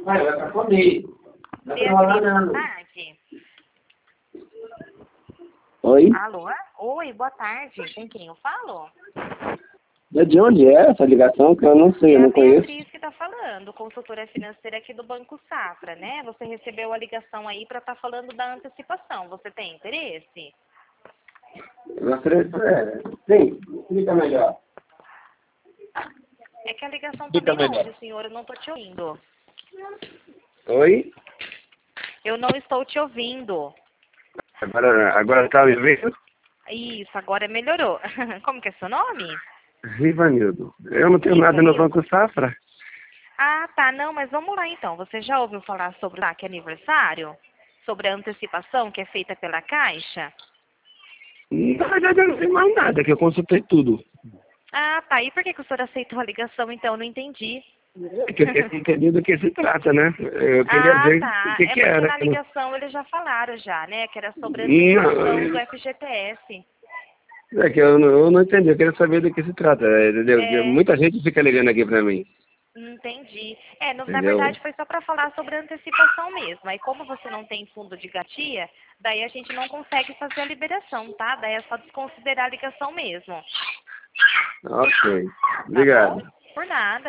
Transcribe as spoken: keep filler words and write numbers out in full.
Vai, vai pra comer. Não tá Beatriz, boa falando. tarde. Oi? Alô? Oi, boa tarde. Com quem eu falo? De onde é essa ligação? Que eu não sei, É eu a não conheço. Beatriz que está falando, consultora financeira aqui do Banco Safra, né? Você recebeu a ligação aí para estar falando da antecipação. Você tem interesse? Gostaria de... É, sim, explica melhor. É que a ligação está Explica bem melhor. longe, senhor. Eu não estou te ouvindo. Oi? Eu não estou te ouvindo. Agora, agora tá me vendo? Isso, agora melhorou. Como que é seu nome? Rivanildo. Eu não tenho nada no Ivanildo? Banco Safra. Ah, tá. Não, mas vamos lá então. Você já ouviu falar sobre o saque aniversário? Sobre a antecipação que é feita pela Caixa? Na verdade, eu não sei mais nada, que eu consultei tudo. Ah, tá. E por que, que o senhor aceitou a ligação então? Eu não entendi. É que eu queria entender do que se trata, né? Eu queria Ah, ver o tá. que É que porque era. na ligação eles já falaram já, né? Que era sobre a antecipação do Não, F G T S. é que eu não, eu não entendi, eu queria saber do que se trata, entendeu? Porque É, muita gente fica ligando aqui pra mim, entendi. É, no- na entendeu? verdade foi só para falar sobre a antecipação mesmo. Aí como você não tem fundo de garantia, daí a gente não consegue fazer a liberação, tá? Daí é só desconsiderar a ligação mesmo. Ok, Tá bom? obrigado. Por nada.